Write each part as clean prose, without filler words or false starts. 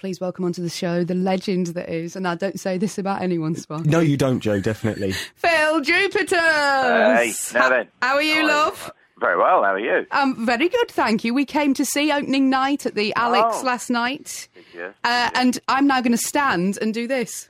please welcome onto the show the legend that is, and I don't say this about anyone, Sparky. No, you don't, Jo, definitely. Phil Jupiter! Hey, now then. How are you, love? Very well, how are you? Very good, thank you. We came to see opening night at the Alex last night. And I'm now going to stand and do this.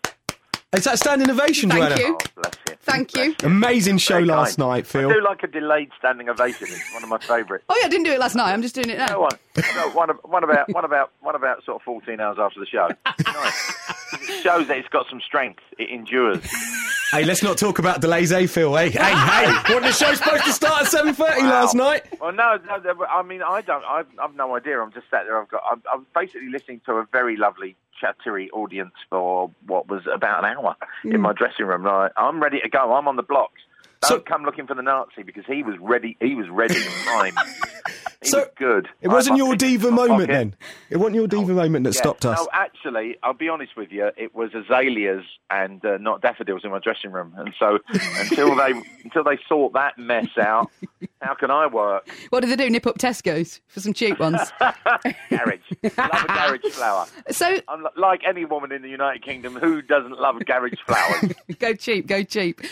Is that a standing ovation, Joanna? Thank you. Oh, bless you. Thank you. Amazing show last night, Phil. I do like a delayed standing ovation. It's one of my favourites. Oh, yeah, I didn't do it last night. I'm just doing it now. No, one about sort of 14 hours after the show. Nice. It shows that it's got some strength. It endures. Hey, let's not talk about delays, Phil? Hey, wasn't the show supposed to start at 7:30 last night? Well, no, I mean, I've no idea. I'm just sat there. I'm basically listening to a very lovely chattery audience for what was about an hour in my dressing room. I'm ready to go. I'm on the blocks. Don't come looking for the Nazi, because he was ready. He was ready to prime. He was good. It wasn't your diva moment then. It wasn't your diva moment that stopped us. No, actually, I'll be honest with you. It was azaleas and not daffodils in my dressing room. And so until they sort that mess out, how can I work? What do they do? Nip up Tesco's for some cheap ones? Garage. Love a garage flower. So, like any woman in the United Kingdom, who doesn't love garage flowers? Go cheap.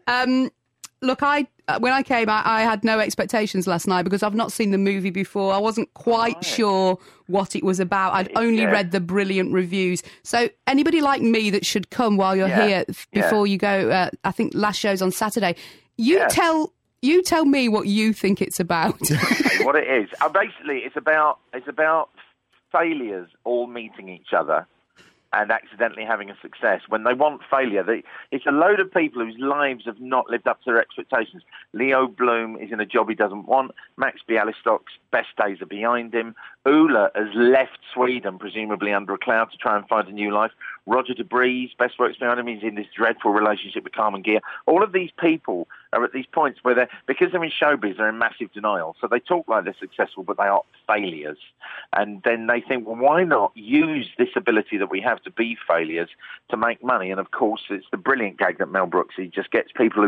Look, when I came, I had no expectations last night because I've not seen the movie before. I wasn't quite sure what it was about. I'd only read the brilliant reviews. So anybody like me that should come while you're here before you go, I think last show's on Saturday. You tell me what you think it's about. What it is. Basically, it's about failures all meeting each other and accidentally having a success. When they want failure, it's a load of people whose lives have not lived up to their expectations. Leo Bloom is in a job he doesn't want. Max Bialystok's best days are behind him. Ula has left Sweden, presumably under a cloud, to try and find a new life. Roger Debris, best works behind him, he's in this dreadful relationship with Carmen Gear. All of these people are at these points where because they're in showbiz, they're in massive denial. So they talk like they're successful, but they are failures. And then they think, well, why not use this ability that we have to be failures to make money? And of course, it's the brilliant gag that Mel Brooks, he just gets people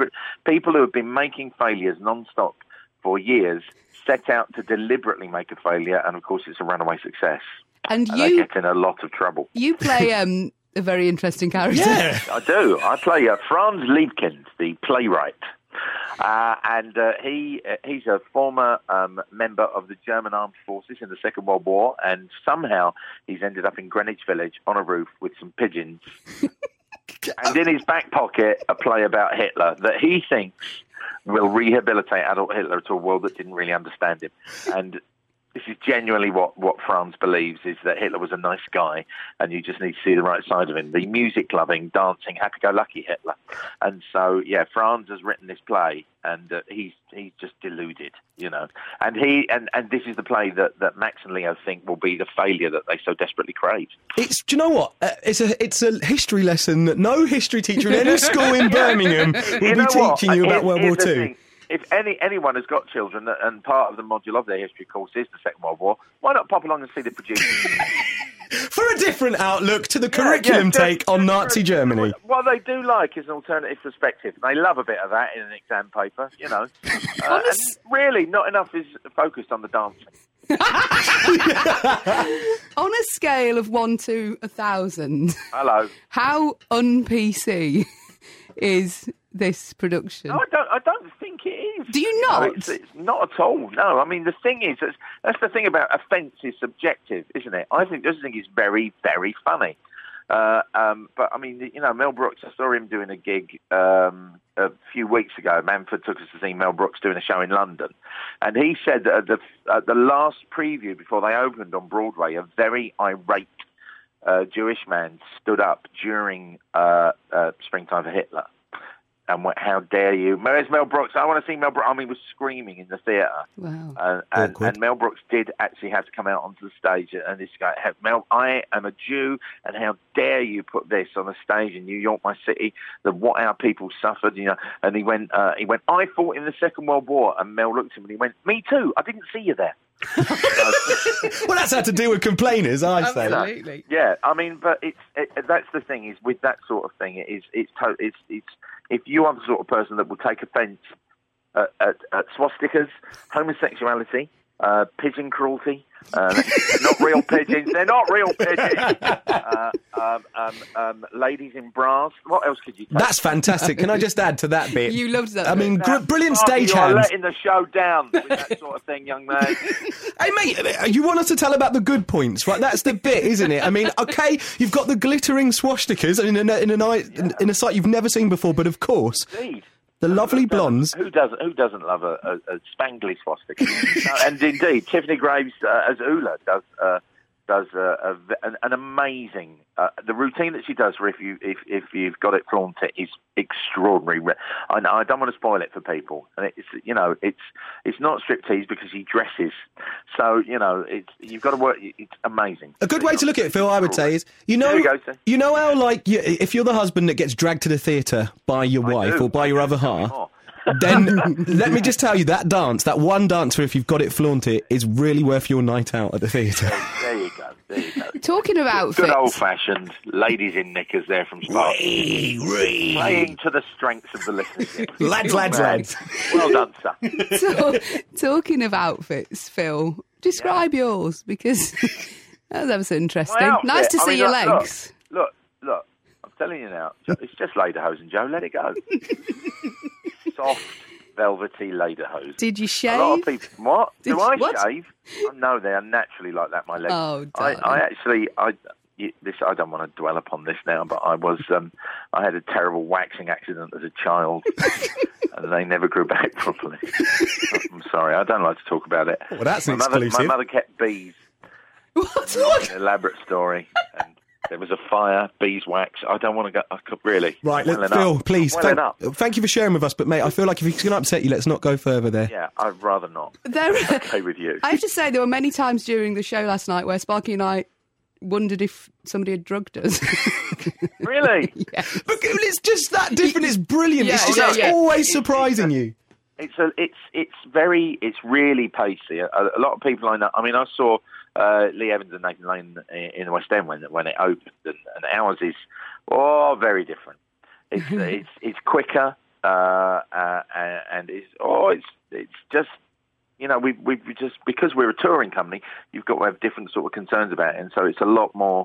who have been making failures non-stop for years, set out to deliberately make a failure, and of course it's a runaway success. And they get in a lot of trouble. You play a very interesting character. Yeah, I do. I play Franz Liebkind, the playwright. And he's a former member of the German Armed Forces in the Second World War, and somehow he's ended up in Greenwich Village on a roof with some pigeons. And in his back pocket, a play about Hitler that he thinks will rehabilitate Adolf Hitler to a world that didn't really understand him. And this is genuinely what Franz believes, is that Hitler was a nice guy and you just need to see the right side of him. The music-loving, dancing, happy-go-lucky Hitler. And so, Franz has written this play and he's just deluded, you know. And this is the play that Max and Leo think will be the failure that they so desperately crave. Do you know what? It's a history lesson that no history teacher in any school in Birmingham will be teaching you about World War II. If anyone has got children and part of the module of their history course is the Second World War, why not pop along and see the producers? For a different outlook to the curriculum take on Nazi Germany. What they do like is an alternative perspective. They love a bit of that in an exam paper, you know. And really, not enough is focused on the dancing. On a scale of 1 to 1,000, hello, how un-PC is this production? No, I don't think it is. Do you not? No, it's not at all. No, I mean, the thing is, that's the thing about offence is subjective, isn't it? I think is very, very funny. But, I mean, you know, Mel Brooks, I saw him doing a gig a few weeks ago. Manford took us to see Mel Brooks doing a show in London. And he said that at the last preview before they opened on Broadway, a very irate Jewish man stood up during Springtime for Hitler. And how dare you? Where's Mel Brooks? I want to see Mel Brooks. I mean, he was screaming in the theatre. Wow. And Mel Brooks did actually have to come out onto the stage. And this guy, Mel, I am a Jew, and how dare you put this on a stage in New York, my city, what our people suffered, you know. And he went, I fought in the Second World War. And Mel looked at him and he went, me too. I didn't see you there. Well, that's how to deal with complainers, I say. Absolutely. Yeah, I mean, but that's the thing, is with that sort of thing, it's if you are the sort of person that will take offence at swastikas, homosexuality, pigeon cruelty. Not real pigeons. They're not real pigeons. Ladies in bras. What else could you take? That's fantastic. Can I just add to that bit? You loved that. I mean, brilliant Sparky, stagehands. You're letting the show down with that sort of thing, young man. Hey, mate, you want us to tell about the good points, right? That's the bit, isn't it? I mean, okay, you've got the glittering swastikas in a sight you've never seen before, but of course, Indeed. the lovely blondes. Who doesn't love a spangly swastika? And indeed, Tiffany Graves as Ula does an amazing. The routine that she does for if you've got it, flaunt it, is extraordinary. And I don't want to spoil it for people. And it's not striptease because she dresses. So you've got to work. It's amazing. A good way to look at it, Phil, I would say, is you know how if you're the husband that gets dragged to the theatre by your wife or by your other half. Then let me just tell you, that one dance for if you've got it, flaunt it, is really worth your night out at the theatre. There you go. Talking of outfits, good old-fashioned ladies in knickers there from Sparky. Playing to the strengths of the listeners. lads. Well done, sir. Talking of outfits, Phil, describe yours, because that was ever so interesting. Nice to see your legs. Look. I'm telling you now, it's just lederhosen, Joe. Let it go. Soft, velvety lederhosen. Did you shave? A lot of people. What? Do I what? shave? Oh, no, they are naturally like that. My legs. Oh, I don't want to dwell upon this now, but I had a terrible waxing accident as a child, and they never grew back properly. I'm sorry, I don't like to talk about it. Well, that's exclusive. My mother kept bees. What? An elaborate story. And there was a fire, beeswax. I don't want to go. I could really. Right, Phil, please. Thank you for sharing with us, but mate, I feel like if it's going to upset you, let's not go further there. Yeah, I'd rather not. Okay with you. I have to say, there were many times during the show last night where Sparky and I wondered if somebody had drugged us. Really? Yeah. But it's just that different. It's brilliant. It's always surprising you. It's really pacey. A lot of people I know. I mean, I saw Lee Evans and Nathan Lane in the West End when it opened, and ours is very different. It's quicker, and it's just we've just, because we're a touring company, you've got to have different sort of concerns about it, and so it's a lot more.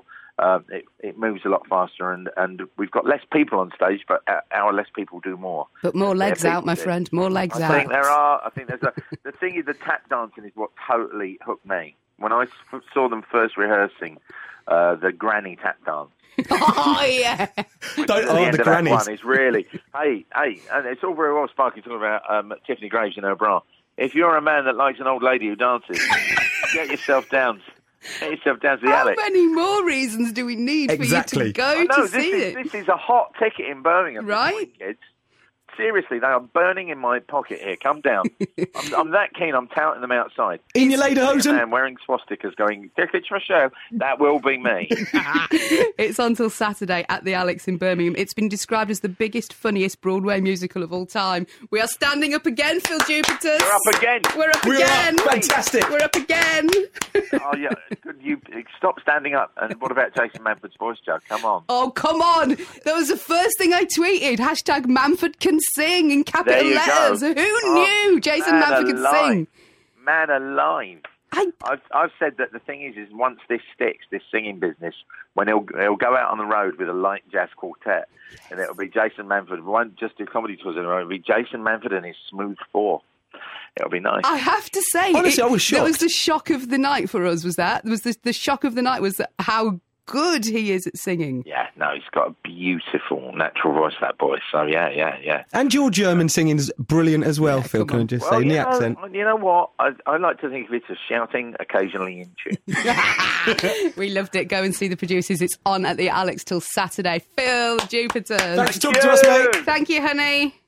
It moves a lot faster, and we've got less people on stage, but our less people do more. But more legs out, my friend. More legs out. I think there are. I think there's the thing is, the tap dancing is what totally hooked me. When I saw them first rehearsing the granny tap dance. Oh, yeah. The grannies. That one is really, hey, and it's all very well Sparky talking about Tiffany Graves in her bra. If you're a man that likes an old lady who dances, get yourself down. Get yourself down to the Alex. How many more reasons do we need for you to go to see it? This is a hot ticket in Birmingham. Right? Kids. Seriously, they are burning in my pocket here. Come down. I'm that keen, I'm touting them outside. In your lederhosen? Man wearing swastikas going, tickets for a show. That will be me. It's until Saturday at the Alex in Birmingham. It's been described as the biggest, funniest Broadway musical of all time. We are standing up again, Phil Jupiters. We're up again. We're up again. Fantastic. We're up again. Oh, yeah. Could you stop standing up? And what about Jason Manford's voice, Joe? Come on. Oh, come on. That was the first thing I tweeted. Hashtag Manford can sing in capital letters. Go. Who knew Jason Manford could sing? Man alive. I've said that the thing is once this sticks, this singing business, when he'll go out on the road with a light jazz quartet, and it'll be Jason Manford. Won't just do comedy tours in a row. It'll be Jason Manford and his Smooth 4. It'll be nice. I have to say, honestly, I was shocked. That was the shock of the night for us. Was that? Was the shock of the night was how good he is at singing. Yeah, no, he's got a beautiful natural voice, that boy. So yeah. And your German singing's brilliant as well, Phil. Can I just say in the accent? You know what? I like to think of it as shouting occasionally in tune. We loved it. Go and see the producers. It's on at the Alex till Saturday. Phil Jupiter. Thanks for talking to us, mate. Thank you, honey.